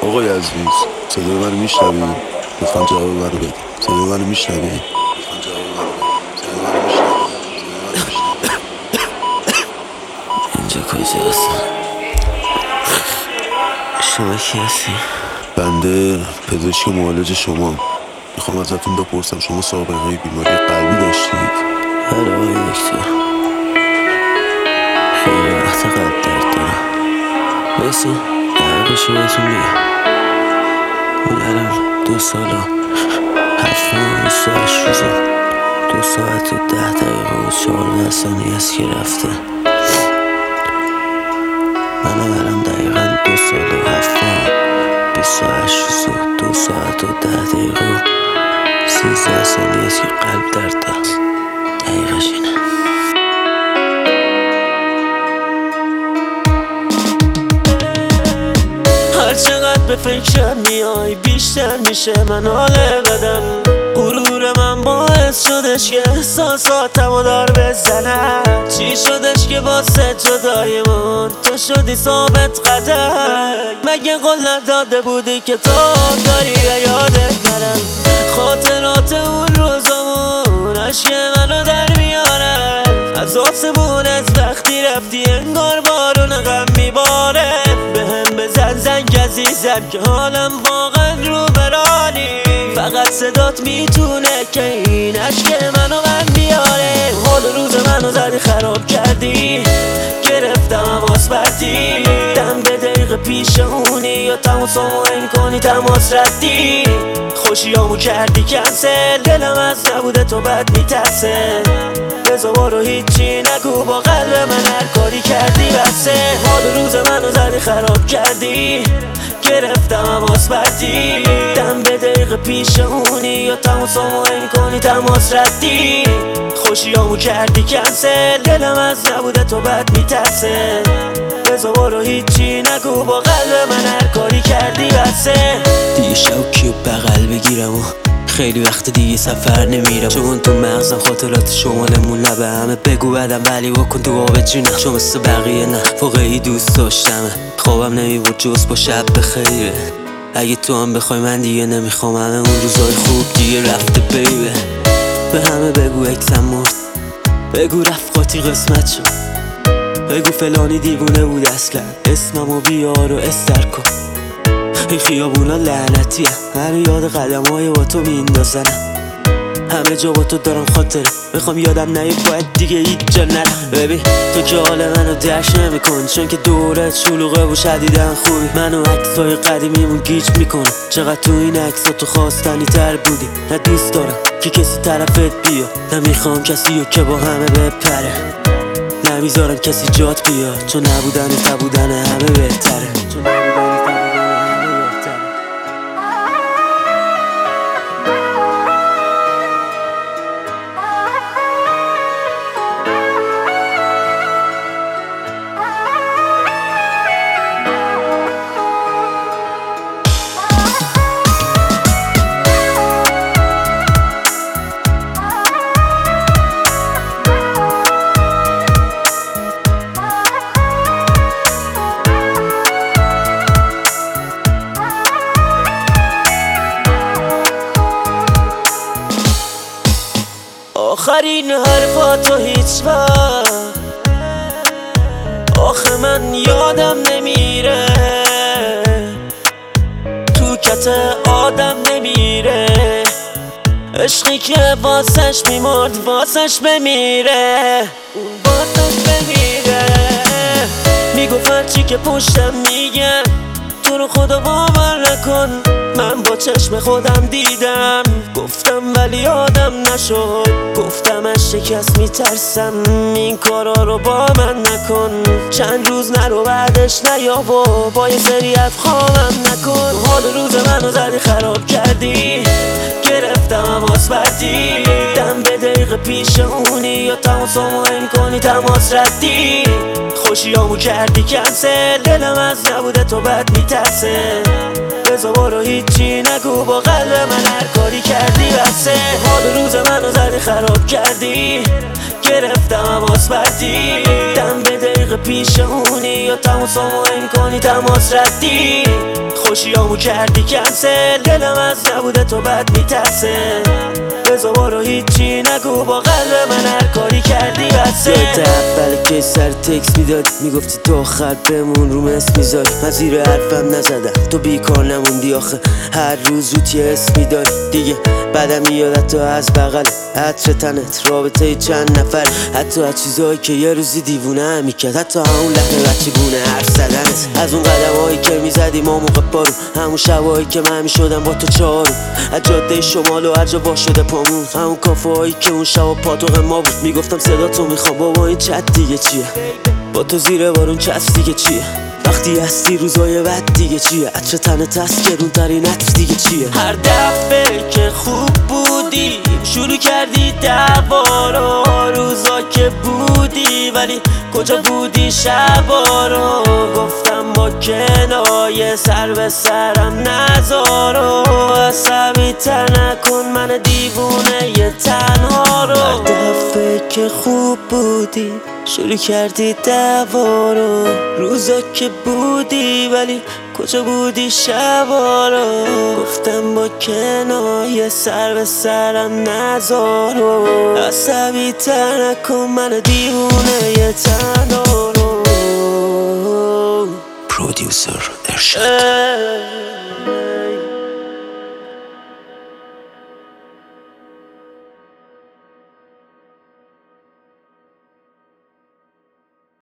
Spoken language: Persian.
آقای عزیز، صدای منو میشنوی؟ لطفاً جواب منو بده. صدای منو میشنوی؟ اینجا کجاست؟ شما کی هستی؟ بنده پزشک معالج شما. میخوام ازتون بپرسم شما سابقه بیماری قلبی داشتید؟ بله آقای دکتر، خیلی وقت قلب درد دارم. بایستی دقیقش رو بهتون میگم. اون الان 2 سال و 7 ماه و 28 روز و 2 ساعت و 10 دقیقه و 14 ثانیه است که رفته. منم الان دقیقا 2 سال و 7 ماه 28 روز و 2 ساعت و 10 دقیقه و 13 ثانیه است که قلب درد دارم. دقیقش اینه. هر چقدر به فکرم میای بیشتر میشه من حال بدم. غرور من باعث شدش که احساساتمو دار بزنم. چی شدش که واسه جدایمون تو شدی ثابت قدم؟ مگه قول نداده بودی که تو داری یادت نرم؟ خاطرات اون روزامون عشق منو در میارن. از آسمون از وقتی رفتی انگار بارون غم میباره. بهم بزن زنگ عزیزم که حالم واقعا رو برانی. فقط صدات میتونه که این عشق منو من بیاره. حال روز منو زدی خراب کردی، گرفتم حواس بردی. دم به دقیقه پیشمونی یا تماسمو این کنی تماس ردی. خوشیامو کردی کنسل، دلم از نبوده تو بد میترسه. بزا بارو هیچی نگو با قلب من هر کاری کردی بسه. حال روز منو زدی خراب کردی، گرفتم حواس بردی. دم به دقیقه پیشمونی یا تماسمو این کنی تماس ردی. خوشیامو کردی کنسل، دلم از نبوده تو بد میترسه. بزا بارو هیچی نگو با قلب من هر کاری کردی بسه. دیگه شوکی و بغل بگیرم و خیلی وقت دیگه سفر نمیرم. چون تو مغزم خاطرات شمالمون لبه همه بگو بدم ولی بکن تو آب جونم. چون مثل بقیه نه واقعی دوست داشتمه. خوابم نمیبود جز با شب بخیره. اگه تو هم بخوای من دیگه نمیخوام. همه اون روزای خوب دیگه رفته بیبه. به همه بگو اکسم مرد، بگو رفقاتی قسمت شد، بگو فلانی دیوونه بود اصلا. اسممو بیار و استر کن. این خیابونا لعنتیه، من یاد قدمای با تو میندازنم. همه جا با تو دارم خاطره، میخوام یادم نهی باید دیگه هیچ جا نرم. ببین تو که حال منو درک نمیکن، چون که دورت شلوغه و شدیدن خوبی. منو عکسای قدیمیمون گیج میکنه. چقدر تو این عکسا تو خواستنی تر بودی. نه دوست دارم که کسی طرفت بیا، نمیخوام کسی رو که با همه بپره. نمیذارم کسی جات بیاد، چون نبودن تا بودن همه بهتره. آخرین حرفاتو هیچ وقت آخه من یادم نمیره. تو کت آدم نمیره. عشقی که واسش میمرد واسش بمیره. اون واسش بمیره. میگفت چی که پشتم میگن تو رو خدا باور نکن. من با چشم خودم دیدم، گفتم ولی یادم نشد. گفتم از شکست میترسم، این کارا رو با من نکن. چند روز نرو بعدش نیا و با یه سری افخامم نکن. حال روز منو زدی خراب کردی، گرفتم حواس بردی. دم به دقیقه پیشمونی یا تماسمو این کنی تماس ردی. خوشیامو کردی کنسل، دلم از نبوده تو بد میترسه. بزا بارو هیچی نگو با قلب من هر کاری کردی بسه. حال روز منو زدی خراب کردی، گرفتم حواس بردی دم به دقیقه پیشمونی یا تماسامو میکنی تماس ردی خوشیامو کردی کنسل دلم از نبوده تو بد میترسه بزا بارو هیچی نگو با قلب من هر کاری کردی بسه یاد اول که سر تکس میداد میگفتی تو آخر بمون رو مس میذاری من زیر حرفم نزدم تو بیکار نموندی آخه هر روز روت یه اسم میداری دیگه بعدم میادت تو از بغل عطر تنت رابطه چند نفر حتی از چیزایی که یه روزی دیوونه هم میکرد حتی همون لحن بچه گونه حرف زدنت از اون قدم هایی که میزدی ما موقع بارو همون شبایی که من میشدم با تو چارو از جاده شمال و هر جا وا شده پامون همون کافه هایی که اون شب و پاتوق ما بود میگفتم صدا تو میخوام بابا این چت دیگه چیه با تو زیر بارون چسب دیگه چیه وقتی هستی روزای بد دیگه چیه عطر تنت هست گرون ترین عطر دیگه چیه هر دفعه که خوب بودی شروع کردی دعوا رو روزا که بودی ولی کجا بودی شبا رو گفتم با کنایه سر به سرم نذارو عصبی تر نکن من دیوونه ی تنها رو هر دفعه که خوب بودی شروع کردی دعوا رو روزا که بودی ولی کجا بودی شبا رو گفتم با کنایه سر به سرم نذارو عصبی تر نکن من دیوونه ی تنها رو پرودیوسر ارشاد